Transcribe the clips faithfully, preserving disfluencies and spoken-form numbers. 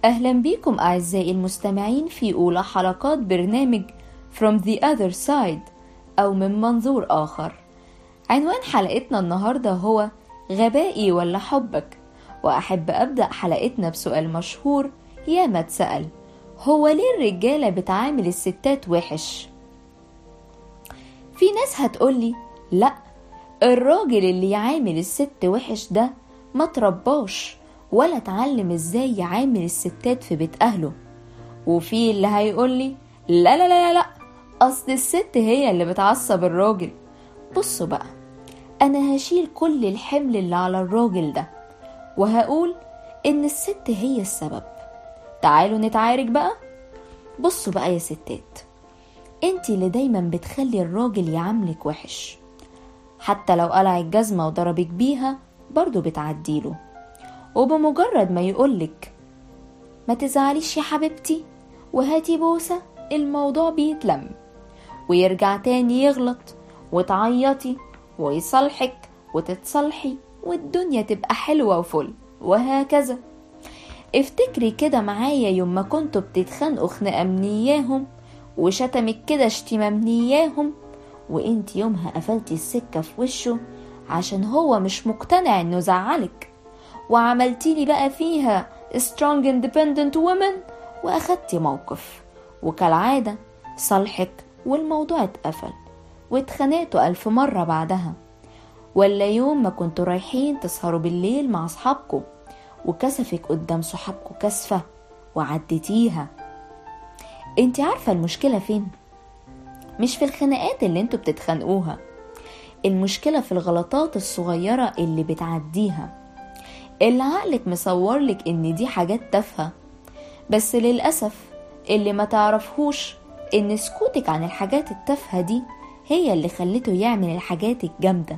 أهلا بكم أعزائي المستمعين في أولى حلقات برنامج From the Other Side أو من منظور آخر. عنوان حلقتنا النهاردة هو غبائي ولا حبك، وأحب أبدأ حلقتنا بسؤال مشهور ياما اتسأل: هو ليه الرجالة بتعامل الستات وحش؟ في ناس هتقولي لأ، الراجل اللي يعامل الست وحش ده ما ترباش ولا اتعلم ازاي يعامل الستات في بيت اهله. وفي اللي هيقولي لا لا لا لا اصل الست هي اللي بتعصب الراجل. بصوا بقى، انا هشيل كل الحمل اللي على الراجل ده وهقول ان الست هي السبب. تعالوا نتعارك بقى. بصوا بقى يا ستات، انتي اللي دايما بتخلي الراجل يعاملك وحش، حتى لو قلع الجزمة وضربك بيها برضو بتعديله، وبمجرد ما يقولك ما تزعليش يا حبيبتي وهاتي بوسة الموضوع بيتلم، ويرجع تاني يغلط وتعيطي ويصالحك وتتصالحي والدنيا تبقى حلوة وفل، وهكذا. افتكري كده معايا يوم ما كنتوا بتتخانقوا خناقة منياهم وشتمك كده شتيمة منياهم، وانت يومها قفلتي السكة في وشه عشان هو مش مقتنع انه زعلك، وعملتيلي بقى فيها strong independent woman واخدتي موقف، وكالعادة صالحك والموضوع اتقفل واتخانقتوا ألف مرة بعدها. ولا يوم ما كنتوا رايحين تسهروا بالليل مع صحابكم وكسفك قدام صحابكم كسفة وعدتيها. انت عارفة المشكلة فين؟ مش في الخناقات اللي انتوا بتتخانقوها، المشكلة في الغلطات الصغيرة اللي بتعديها، اللي عقلك مصورلك ان دي حاجات تافهة، بس للأسف اللي ما تعرفهوش ان سكوتك عن الحاجات التافهة دي هي اللي خلته يعمل الحاجات الجامدة،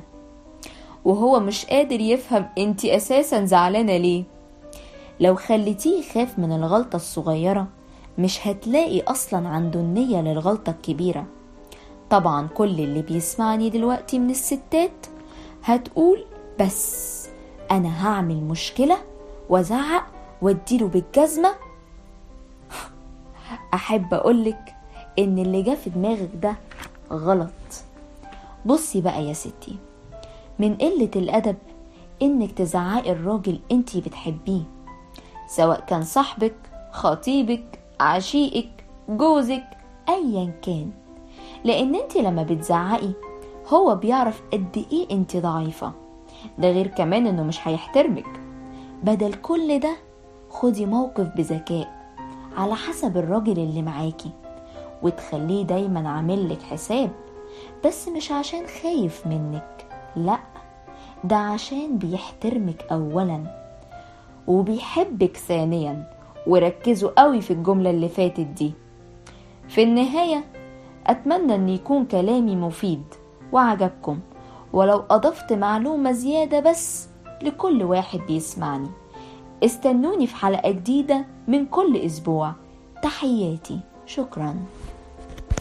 وهو مش قادر يفهم انتي اساسا زعلانة ليه. لو خليتيه يخاف من الغلطة الصغيرة مش هتلاقي اصلا عنده النية للغلطة الكبيرة. طبعا كل اللي بيسمعني دلوقتي من الستات هتقول بس انا هعمل مشكلة وزعق واديله بالجزمة. احب اقولك ان اللي جا في دماغك ده غلط. بصي بقى يا ستي، من قلة الادب انك تزعقي الراجل انتي بتحبيه، سواء كان صاحبك، خطيبك، عشيقك، جوزك، ايا كان، لان انتي لما بتزعقي هو بيعرف قد ايه انتي ضعيفة. ده غير كمان انه مش هيحترمك. بدل كل ده خدي موقف بذكاء على حسب الراجل اللي معاكي، وتخليه دايما عاملك حساب، بس مش عشان خايف منك، لا، ده عشان بيحترمك اولا وبيحبك ثانيا. وركزوا قوي في الجملة اللي فاتت دي. في النهاية اتمنى ان يكون كلامي مفيد وعجبكم، ولو اضفت معلومة زيادة بس لكل واحد بيسمعني. استنوني في حلقة جديدة من كل اسبوع. تحياتي، شكرا.